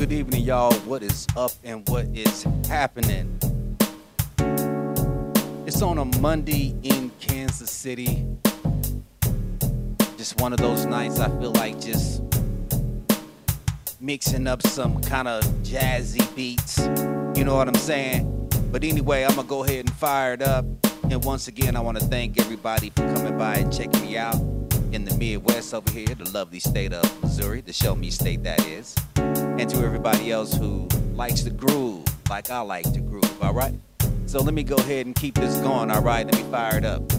Good evening, y'all. What is up and what is happening? It's on a Monday in Kansas City. Just one of those nights I feel like just mixing up some kind of jazzy beats. You know what I'm saying? But anyway, I'm going to go ahead and fire it up. And once again, I want to thank everybody for coming by and checking me out in the Midwest over here, the lovely state of Missouri, the show me state that is. And to everybody else who likes to groove like I like to groove, all right? So let me go ahead and keep this going, all right? Let me fire it up.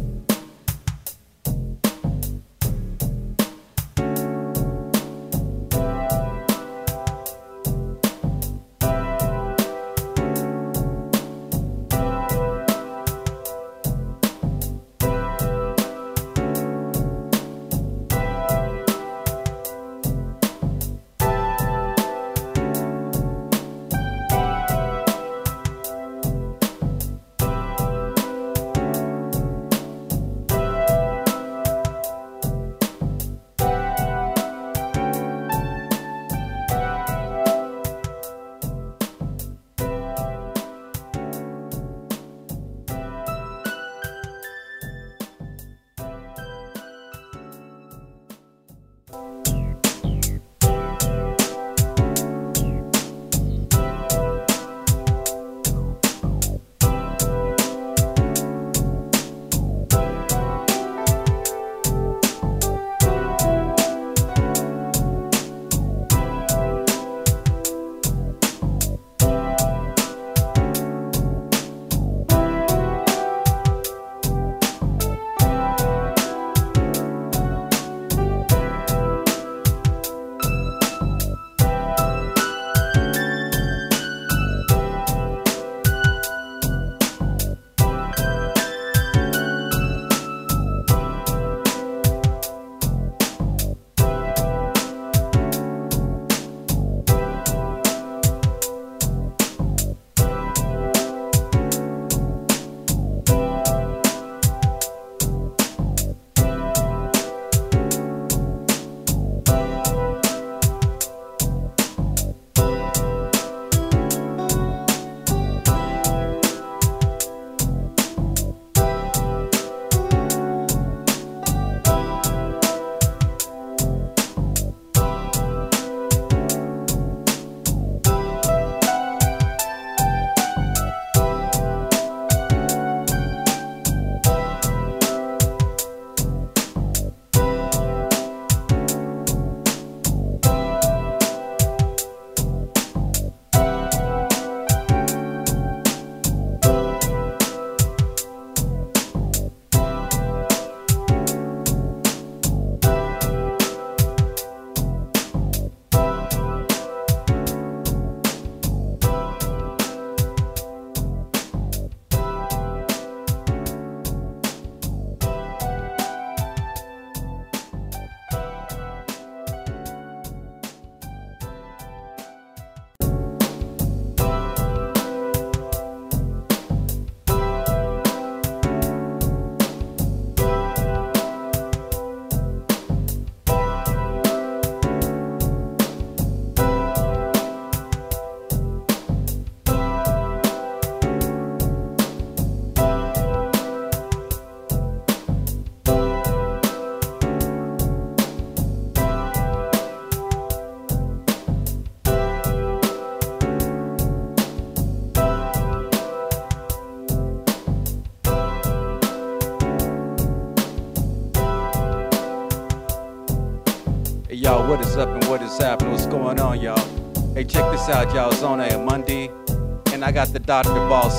Y'all, what is up and what is happening? What's going on, y'all? Hey, check this out, y'all. It's on a Monday, and I got the Dr. Boss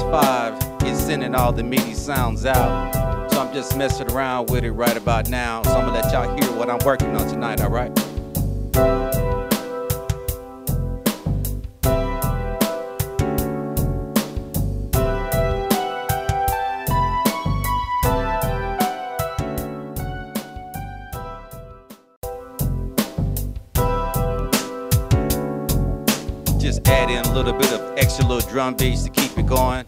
5 is sending all the MIDI sounds out. So I'm just messing around with it right about now. So I'm gonna let y'all hear what I'm working on tonight, all right? Just add in a little bit of extra little drum beats to keep it going.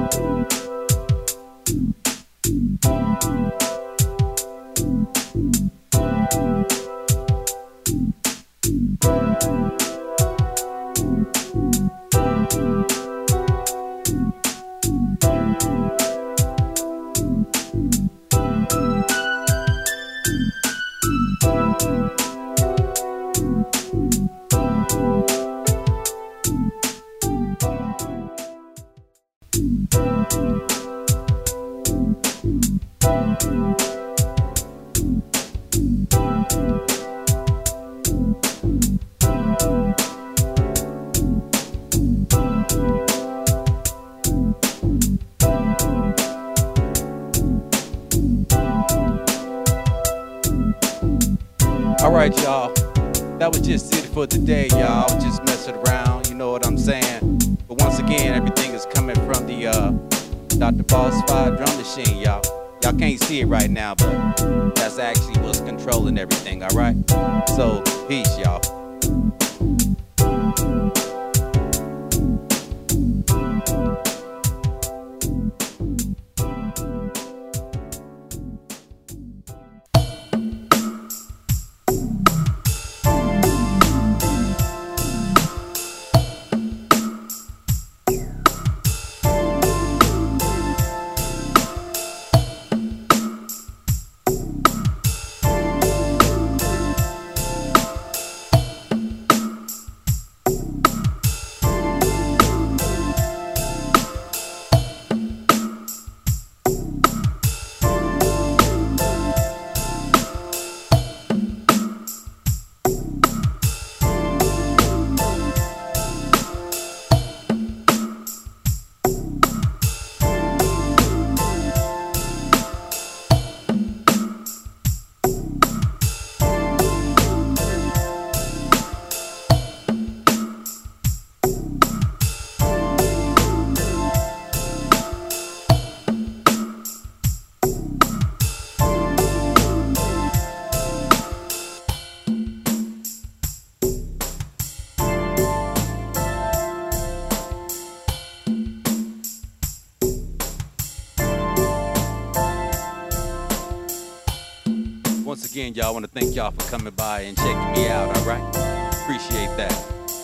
All right, y'all. That was just it for today, y'all. I was just messing around, you know what I'm saying? But once again, everything is coming from the Dr. Boss 5 drum machine, y'all. Y'all can't see it right now, but that's actually what's controlling everything, all right? So, peace, y'all. Once again, y'all, I want to thank y'all for coming by and checking me out, all right? Appreciate that.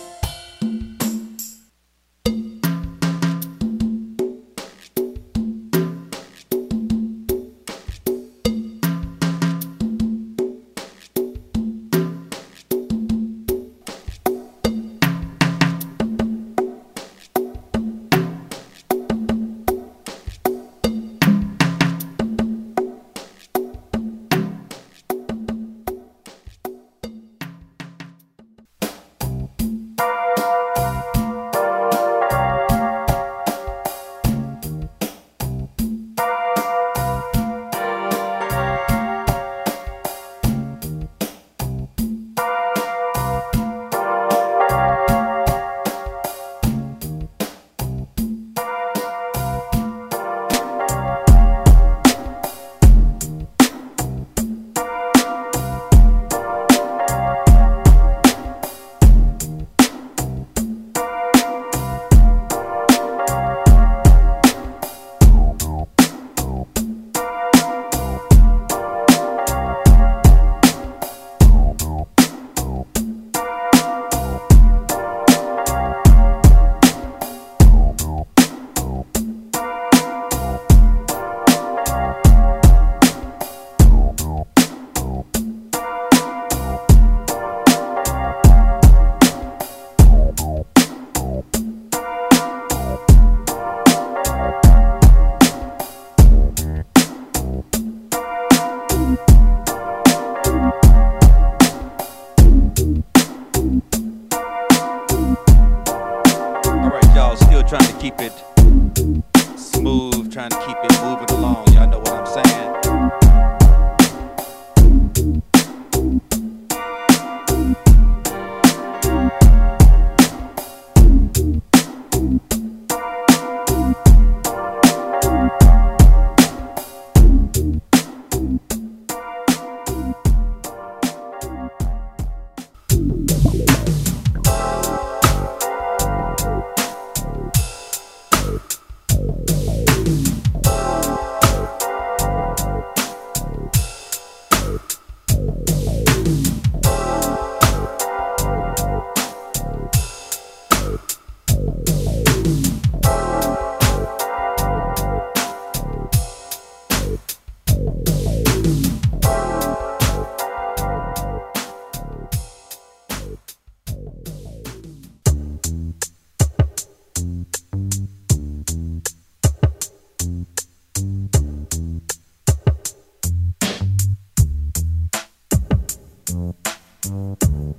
Trying to keep it smooth, trying to keep it moving along. Y'all know what I'm saying?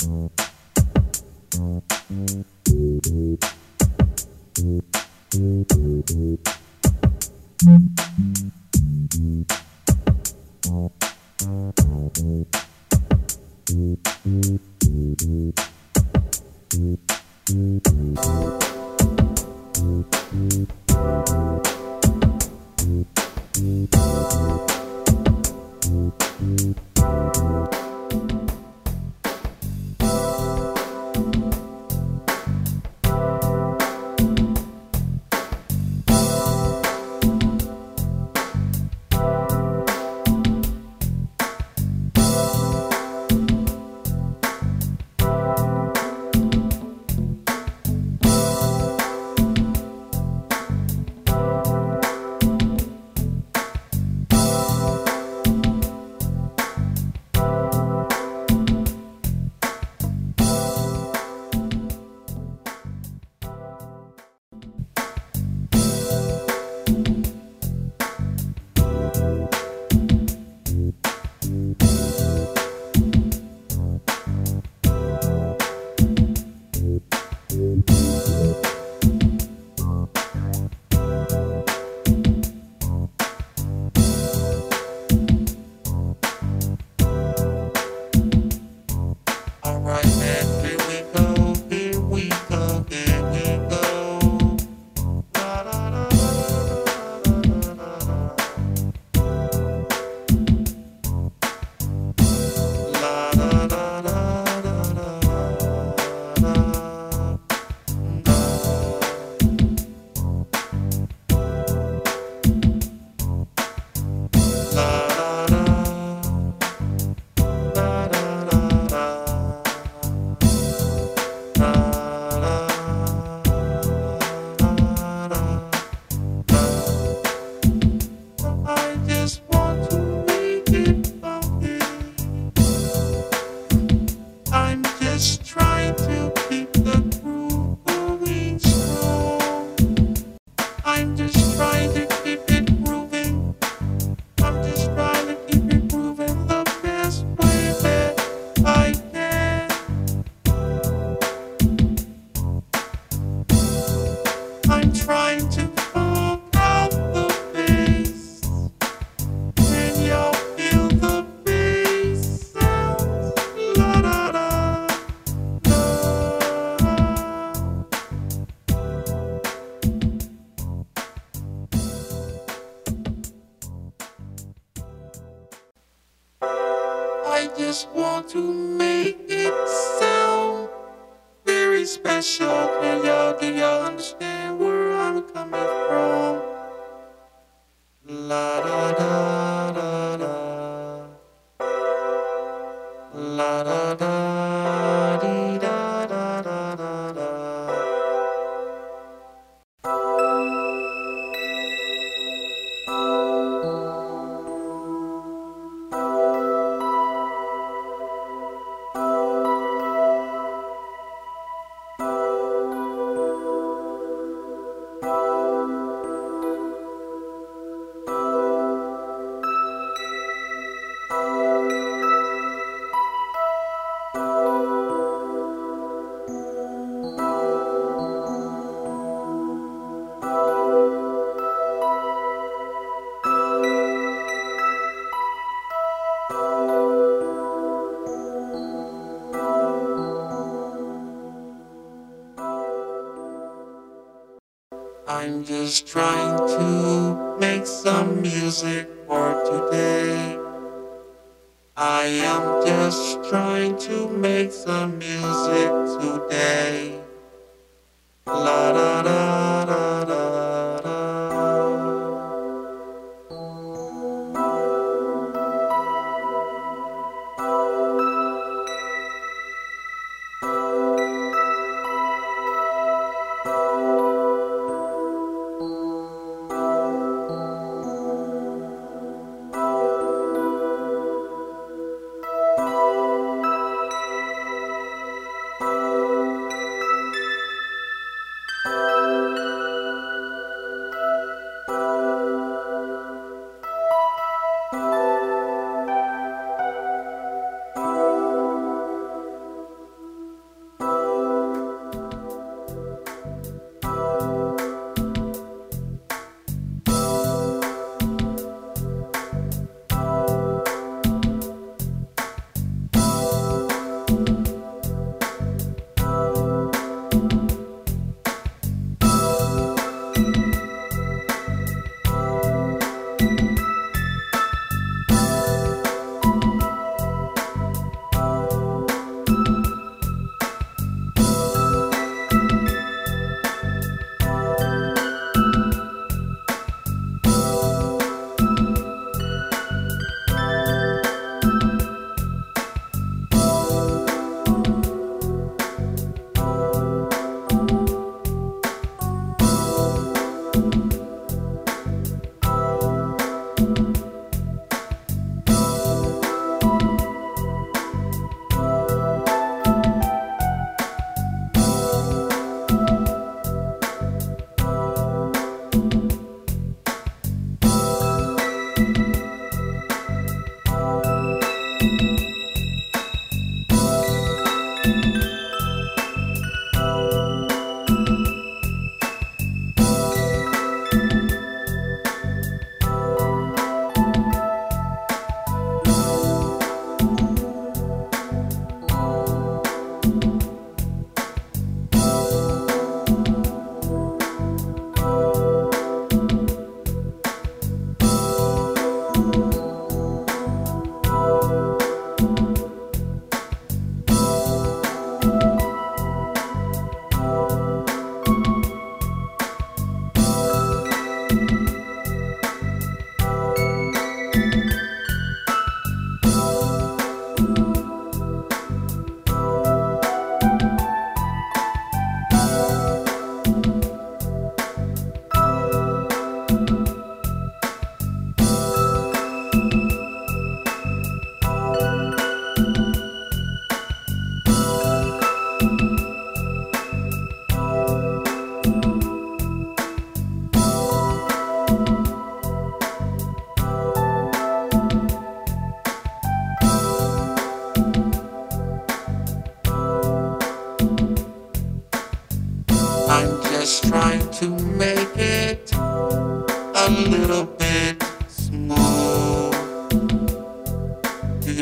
I just want to make it sound very special. Do y'all understand where I'm coming from? La da da da da. La da da dee da da da da da. I'm just trying to make some music for today. I am just trying to make some music today. La da da da da da.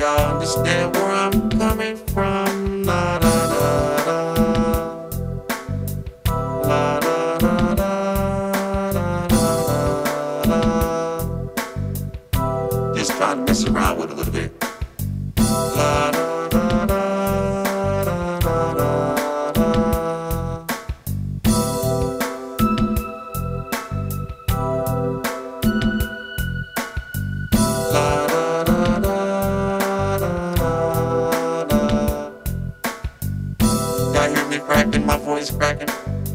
y'all understand where I'm coming from? La da da da. La da da da da da. Just trying to mess around with it a little bit. La da da da da da da da. La da da da da da da. Y'all hear me cracking? My voice cracking.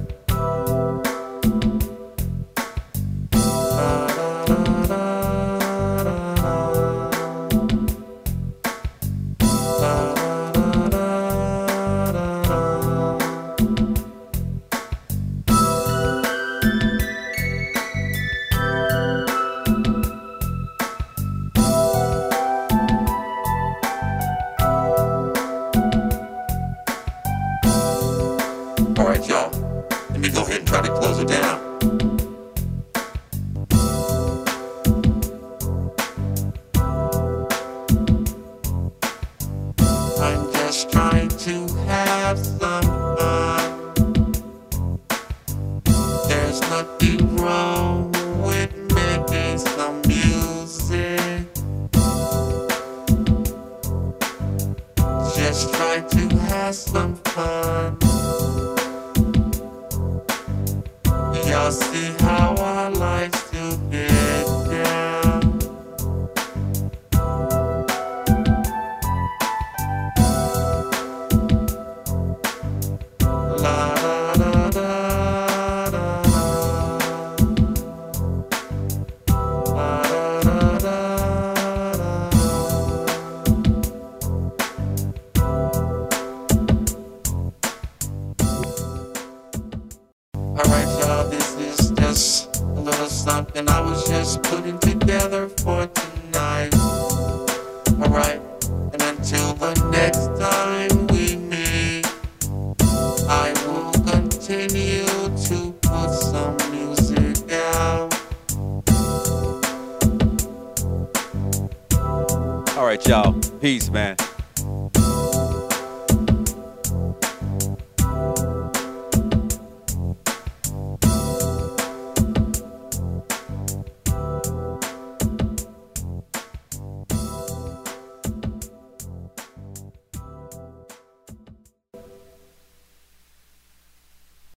Alright, y'all. Let me go ahead and try to close it down. I'm just trying to have some fun. There's nothing wrong with making some music. Just try to have some fun. Y'all see how I like to get down. La da da da da. La da da da da. Alright, y'all, this is just a little something I was just putting together for tonight. Alright, and until the next time we meet, I will continue to put some music out. All right, y'all. Peace, man.